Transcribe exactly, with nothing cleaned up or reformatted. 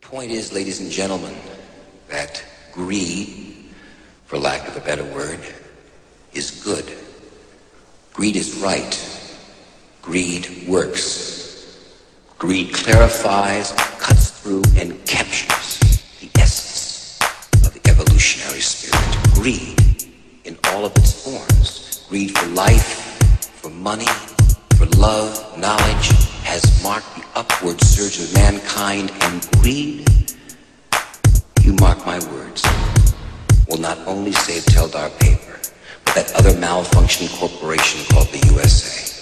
point is, ladies and gentlemen, that greed, for lack of a better word, is good. Greed is right. Greed works. Greed clarifies, cuts through, and captures the essence of the evolutionary spirit. Greed in all of its forms. Greed for life, for money, for love, knowledge, has marked the upward surge of mankind, and greed, you mark my words, will not only save Teldar Paper, but that other malfunctioning corporation called the U S A.